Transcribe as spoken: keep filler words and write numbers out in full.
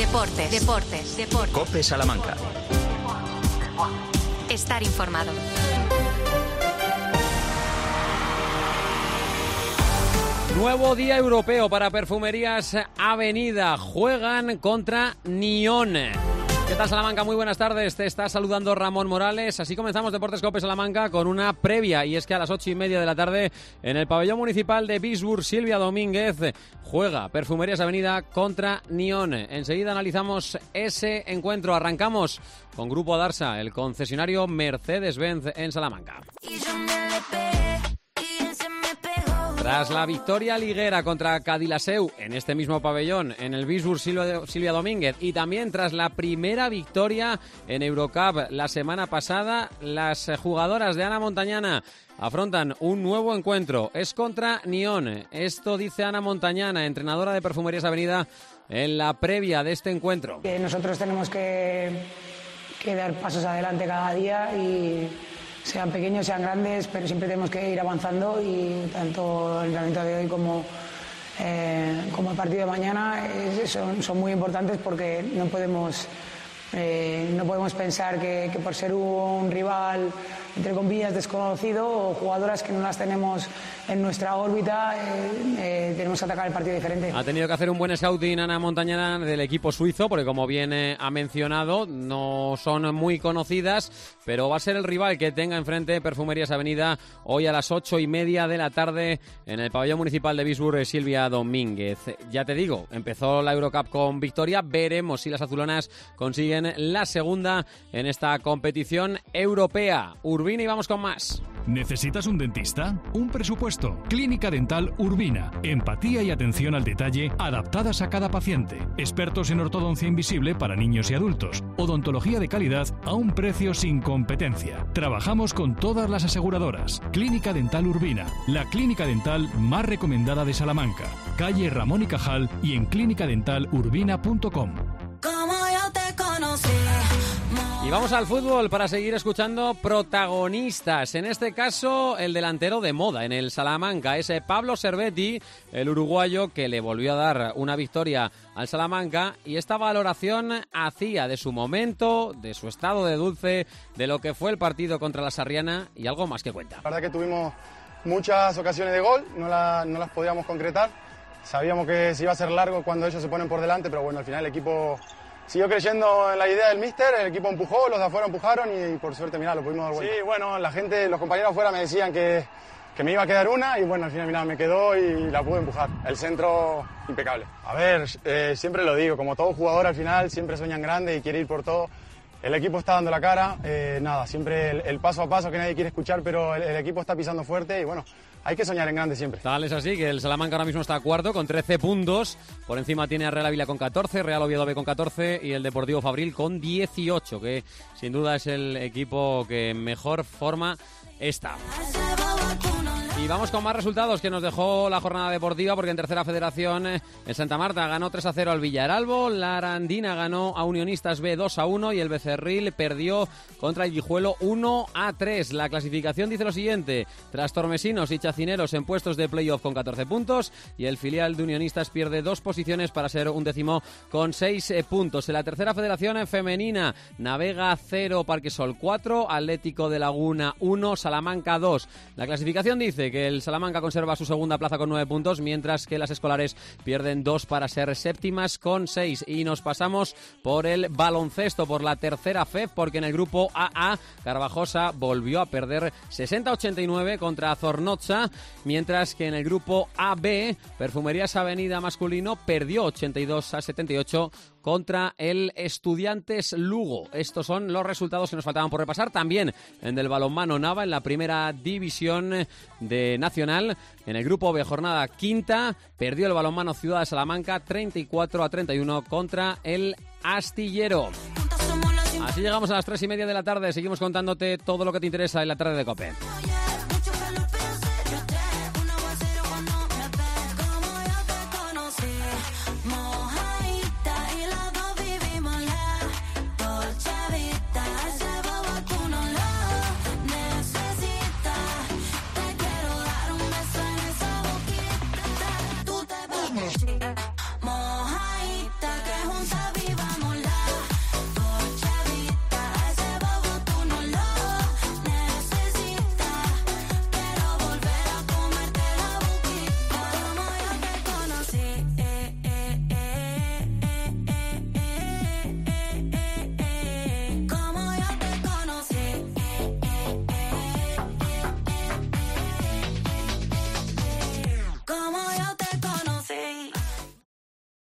Deportes, deportes, deportes. COPE Salamanca. Estar informado. Nuevo día europeo para Perfumerías Avenida. Juegan contra Nyon. ¿Qué tal, Salamanca? Muy buenas tardes. Te está saludando Ramón Morales. Así comenzamos Deportes COPE Salamanca con una previa. Y es que a las ocho y media de la tarde en el pabellón municipal de Bisburg, Silvia Domínguez juega Perfumerías Avenida contra Nyon. Enseguida analizamos ese encuentro. Arrancamos con Grupo Darsa, el concesionario Mercedes-Benz en Salamanca. Tras la victoria liguera contra Cadilaseu en este mismo pabellón, en el Bisburg Silvia Domínguez, y también tras la primera victoria en Eurocup la semana pasada, las jugadoras de Ana Montañana afrontan un nuevo encuentro. Es contra Nyon. Esto dice Ana Montañana, entrenadora de Perfumerías Avenida, en la previa de este encuentro. Que nosotros tenemos que, que dar pasos adelante cada día y... sean pequeños, sean grandes, pero siempre tenemos que ir avanzando y tanto el entrenamiento de hoy como, eh, como el partido de mañana eh, son, son muy importantes porque no podemos, eh, no podemos pensar que, que por ser un rival, entre comillas, desconocido o jugadoras que no las tenemos en nuestra órbita, eh, eh, tenemos que atacar el partido diferente. Ha tenido que hacer un buen scouting Ana Montañana del equipo suizo, porque como bien eh, ha mencionado, no son muy conocidas, pero va a ser el rival que tenga enfrente Perfumerías Avenida hoy a las ocho y media de la tarde en el pabellón municipal de Bisburg, Silvia Domínguez. Ya te digo, empezó la Eurocup con victoria, veremos si las azulonas consiguen la segunda en esta competición europea. Urbina, y vamos con más. ¿Necesitas un dentista? ¿Un presupuesto? Clínica Dental Urbina. Empatía y atención al detalle adaptadas a cada paciente. Expertos en ortodoncia invisible para niños y adultos. Odontología de calidad a un precio sin competencia. Trabajamos con todas las aseguradoras. Clínica Dental Urbina. La clínica dental más recomendada de Salamanca. Calle Ramón y Cajal y en clínica dental urbina punto com. Como yo te conocí. Y vamos al fútbol para seguir escuchando protagonistas. En este caso, el delantero de moda en el Salamanca, ese Pablo Cervetti, el uruguayo que le volvió a dar una victoria al Salamanca, y esta valoración hacía de su momento, de su estado de dulce, de lo que fue el partido contra la Sarriana y algo más que cuenta. La verdad que tuvimos muchas ocasiones de gol, no, la, no las podíamos concretar. Sabíamos que se iba a ser largo cuando ellos se ponen por delante, pero bueno, al final el equipo siguió creyendo en la idea del míster, el equipo empujó, los de afuera empujaron y por suerte, mirá, lo pudimos dar vuelta. Sí, bueno, la gente, los compañeros afuera me decían que, que me iba a quedar una y bueno, al final, mirá, me quedó y la pude empujar. El centro, impecable. A ver, eh, siempre lo digo, como todo jugador al final siempre sueñan grande y quiere ir por todo. El equipo está dando la cara, eh, nada, siempre el, el paso a paso que nadie quiere escuchar, pero el, el equipo está pisando fuerte y bueno, hay que soñar en grande siempre. Tal es así, que el Salamanca ahora mismo está cuarto con trece puntos. Por encima tiene a Real Ávila con catorce, Real Oviedo B con catorce y el Deportivo Fabril con dieciocho, que sin duda es el equipo que en mejor forma está. Y vamos con más resultados que nos dejó la jornada deportiva, porque en tercera federación en Santa Marta ganó tres a cero al Villaralbo, la Arandina ganó a Unionistas B dos a uno y el Becerril perdió contra el Guijuelo uno a tres. La clasificación dice lo siguiente: tras Tormesinos y Chacineros en puestos de playoff con catorce puntos, y el filial de Unionistas pierde dos posiciones para ser un décimo con seis puntos. En la tercera federación femenina, Navega cero, Parquesol cuatro, Atlético de Laguna uno, Salamanca dos. La clasificación dice que el Salamanca conserva su segunda plaza con nueve puntos, mientras que las escolares pierden dos para ser séptimas con seis. Y nos pasamos por el baloncesto, por la tercera F E F, porque en el grupo A A, Carvajosa volvió a perder sesenta a ochenta y nueve contra Zornoza, mientras que en el grupo A B, Perfumerías Avenida masculino perdió ochenta y dos a setenta y ocho contra el Estudiantes Lugo. Estos son los resultados que nos faltaban por repasar. También en del balonmano Nava, en la primera división de Nacional, en el grupo B, jornada quinta, perdió el balonmano Ciudad de Salamanca treinta y cuatro a treinta y uno contra el Astillero. Así llegamos a las tres y media de la tarde. Seguimos contándote todo lo que te interesa en la tarde de COPE.